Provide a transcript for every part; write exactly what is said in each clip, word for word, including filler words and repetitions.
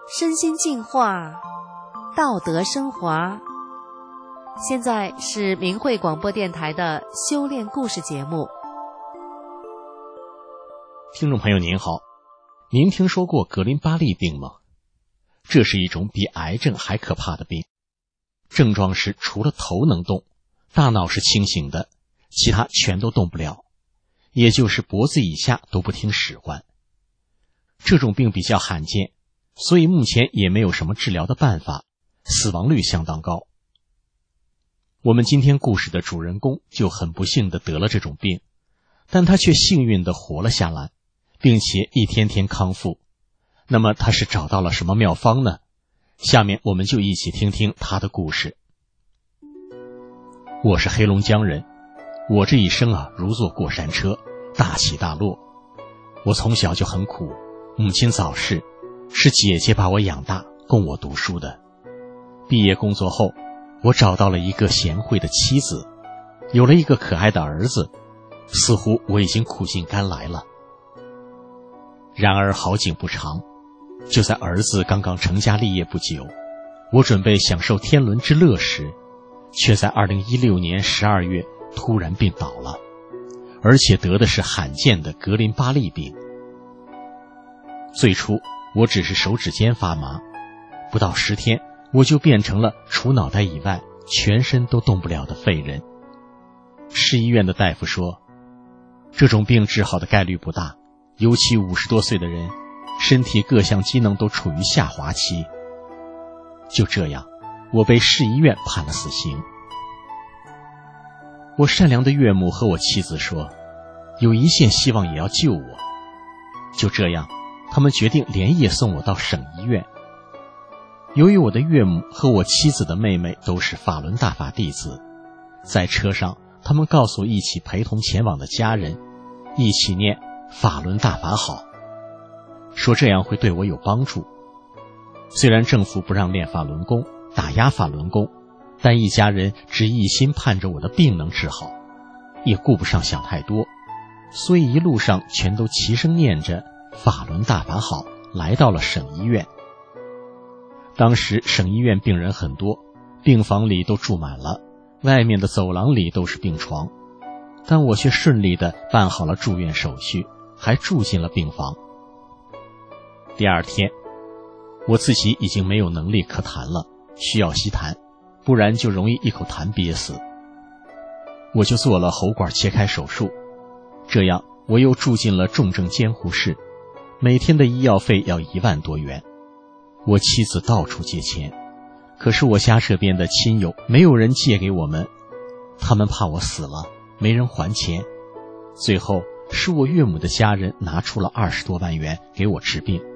身心净化，道德升华。现在是明慧广播电台的修炼故事节目。 听众朋友您好，您听说过格林巴利病吗？这是一种比癌症还可怕的病，症状是除了头能动，大脑是清醒的，其他全都动不了，也就是脖子以下都不听使唤。这种病比较罕见，所以目前也没有什么治疗的办法，死亡率相当高。我们今天故事的主人公就很不幸地得了这种病，但他却幸运地活了下来，并且一天天康复。那么他是找到了什么妙方呢？下面我们就一起听听他的故事。我是黑龙江人，我这一生啊如坐过山车，大起大落。我从小就很苦，母亲早逝，是姐姐把我养大，供我读书的。毕业工作后，我找到了一个贤惠的妻子，有了一个可爱的儿子，似乎我已经苦尽甘来了。然而好景不长，就在儿子刚刚成家立业不久，我准备享受天伦之乐时，却在二零一六年十二月突然病倒了，而且得的是罕见的格林巴利病。最初我只是手指尖发麻，不到十天我就变成了除脑袋以外全身都动不了的废人。市医院的大夫说，这种病治好的概率不大，尤其五十多岁的人，身体各项机能都处于下滑期。就这样，我被市医院判了死刑。我善良的岳母和我妻子说，有一线希望也要救我。就这样，他们决定连夜送我到省医院。由于我的岳母和我妻子的妹妹都是法轮大法弟子，在车上他们告诉一起陪同前往的家人，一起念法轮大法好，说这样会对我有帮助。虽然政府不让练法轮功，打压法轮功，但一家人只一心盼着我的病能治好，也顾不上想太多，所以一路上全都齐声念着法轮大法好，来到了省医院。当时省医院病人很多，病房里都住满了，外面的走廊里都是病床，但我却顺利地办好了住院手续，还住进了病房。第二天，我自己已经没有能力可痰了，需要吸痰，不然就容易一口痰憋死。我就做了喉管切开手术，这样我又住进了重症监护室，每天的医药费要一万多元。我妻子到处借钱，可是我家这边的亲友没有人借给我们，他们怕我死了没人还钱，最后是我岳母的家人拿出了二十多万元给我治病。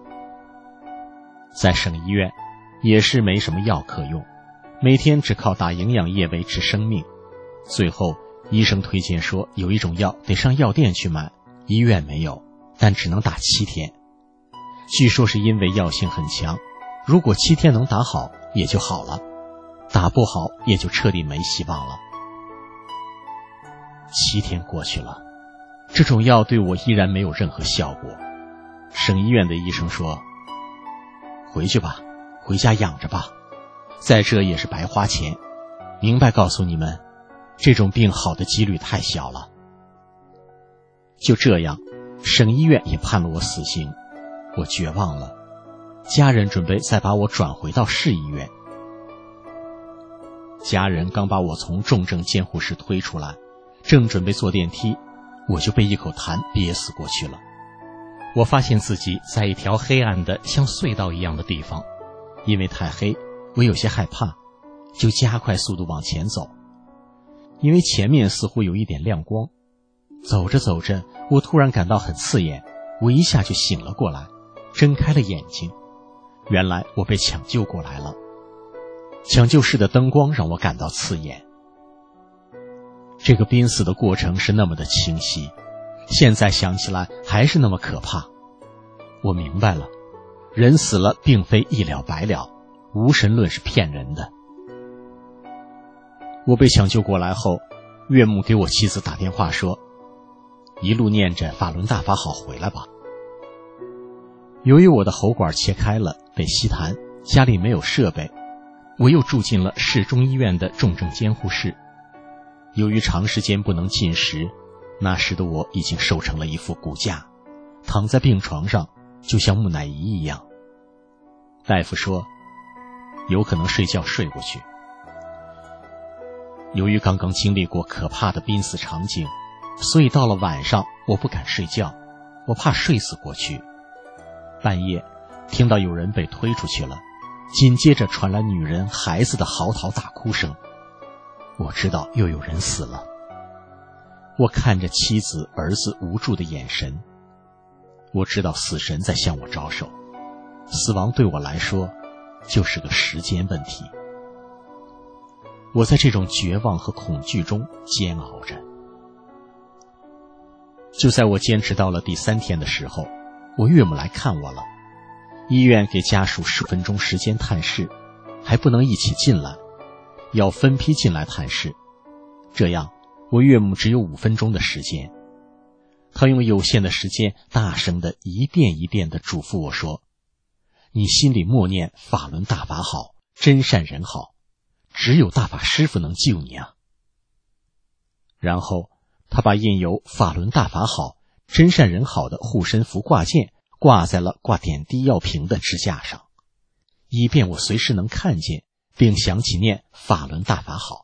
在省医院也是没什么药可用，每天只靠打营养液维持生命。最后医生推荐说，有一种药得上药店去买，医院没有，但只能打七天。据说是因为药性很强，如果七天能打好也就好了，打不好也就彻底没希望了。七天过去了，这种药对我依然没有任何效果。省医院的医生说，回去吧，回家养着吧，在这也是白花钱，明白告诉你们，这种病好的几率太小了。就这样，省医院也判了我死刑，我绝望了。家人准备再把我转回到市医院。家人刚把我从重症监护室推出来，正准备坐电梯，我就被一口痰憋死过去了。我发现自己在一条黑暗的像隧道一样的地方，因为太黑，我有些害怕，就加快速度往前走。因为前面似乎有一点亮光，走着走着，我突然感到很刺眼，我一下就醒了过来，睁开了眼睛。原来我被抢救过来了，抢救室的灯光让我感到刺眼。这个濒死的过程是那么的清晰，现在想起来还是那么可怕。我明白了，人死了并非一了百了，无神论是骗人的。我被抢救过来后，岳母给我妻子打电话说，一路念着法轮大法好回来吧。由于我的喉管切开了， 北西坛，家里没有设备，我又住进了市中医院的重症监护室。由于长时间不能进食，那时的我已经瘦成了一副骨架，躺在病床上就像木乃伊一样。大夫说有可能睡觉睡过去。由于刚刚经历过可怕的濒死场景，所以到了晚上我不敢睡觉，我怕睡死过去。半夜听到有人被推出去了，紧接着传来女人孩子的嚎啕大哭声，我知道又有人死了。我看着妻子儿子无助的眼神，我知道死神在向我招手，死亡对我来说就是个时间问题。我在这种绝望和恐惧中煎熬着。就在我坚持到了第三天的时候，我岳母来看我了。医院给家属十分钟时间探视，还不能一起进来，要分批进来探视。这样我岳母只有五分钟的时间。她用有限的时间大声地一遍一遍地嘱咐我说，你心里默念法轮大法好，真善人好，只有大法师傅能救你啊。然后他把印有法轮大法好，真善人好的护身符挂件挂在了挂点滴药瓶的支架上，以便我随时能看见并想起念法轮大法好。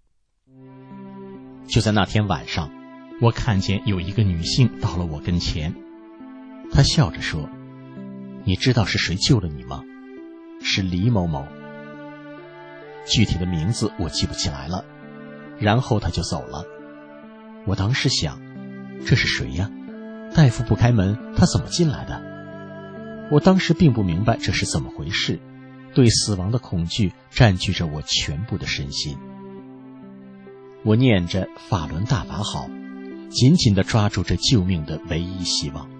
就在那天晚上，我看见有一个女性到了我跟前，她笑着说，你知道是谁救了你吗？是李某某。具体的名字我记不起来了。然后她就走了。我当时想，这是谁呀？大夫不开门，他怎么进来的？我当时并不明白这是怎么回事，对死亡的恐惧占据着我全部的身心。我念着法轮大法好，紧紧地抓住这救命的唯一希望。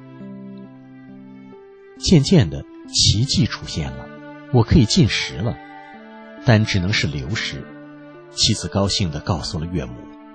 渐渐的，奇迹出现了，我可以进食了，但只能是流食。妻子高兴地告诉了岳母。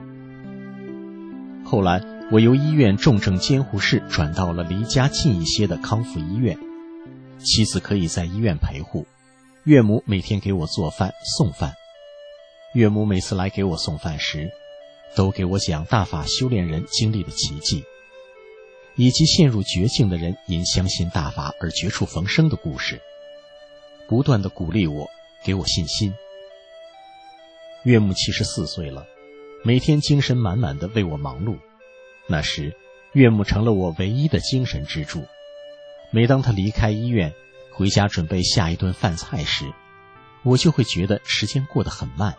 后来我由医院重症监护室转到了离家近一些的康复医院，妻子可以在医院陪护，岳母每天给我做饭送饭。岳母每次来给我送饭时，都给我讲大法修炼人经历的奇迹，以及陷入绝境的人因相信大法而绝处逢生的故事，不断地鼓励我，给我信心。岳母七十四岁了，每天精神满满地为我忙碌。那时岳母成了我唯一的精神支柱。每当她离开医院回家准备下一顿饭菜时，我就会觉得时间过得很慢。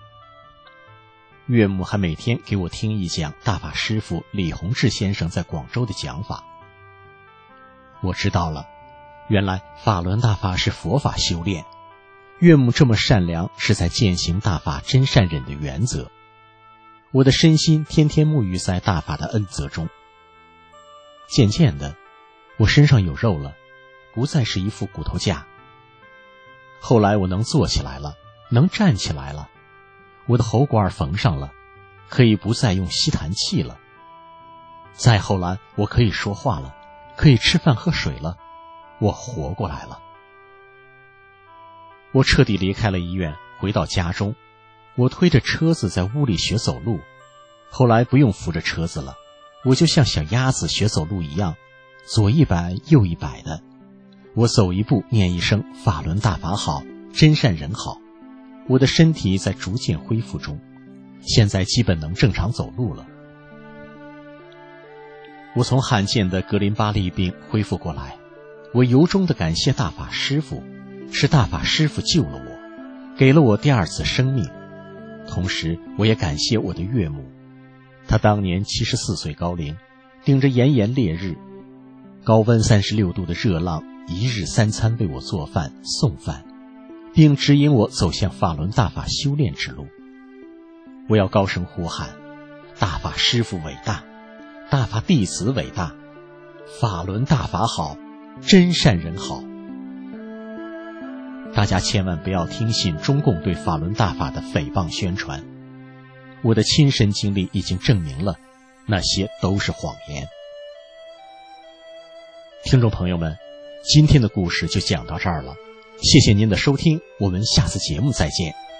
岳母还每天给我听一讲大法师父李洪志先生在广州的讲法。我知道了，原来法轮大法是佛法修炼，岳母这么善良是在践行大法真善忍的原则。我的身心天天沐浴在大法的恩泽中。渐渐的，我身上有肉了，不再是一副骨头架。后来我能坐起来了，能站起来了，我的喉管缝上了，可以不再用吸痰器了。再后来我可以说话了，可以吃饭喝水了，我活过来了。我彻底离开了医院，回到家中，我推着车子在屋里学走路。后来不用扶着车子了，我就像小鸭子学走路一样，左一摆右一摆的。我走一步念一声法轮大法好，真善人好。我的身体在逐渐恢复中，现在基本能正常走路了。我从罕见的格林巴利病恢复过来，我由衷地感谢大法师父，是大法师父救了我，给了我第二次生命。同时我也感谢我的岳母，她当年七十四岁高龄，顶着炎炎烈日，高温三十六度的热浪，一日三餐为我做饭送饭，并指引我走向法轮大法修炼之路。我要高声呼喊，大法师父伟大，大法弟子伟大，法轮大法好，真善人好。大家千万不要听信中共对法轮大法的诽谤宣传，我的亲身经历已经证明了，那些都是谎言。听众朋友们， 今天的故事就讲到这儿了，谢谢您的收听，我们下次节目再见。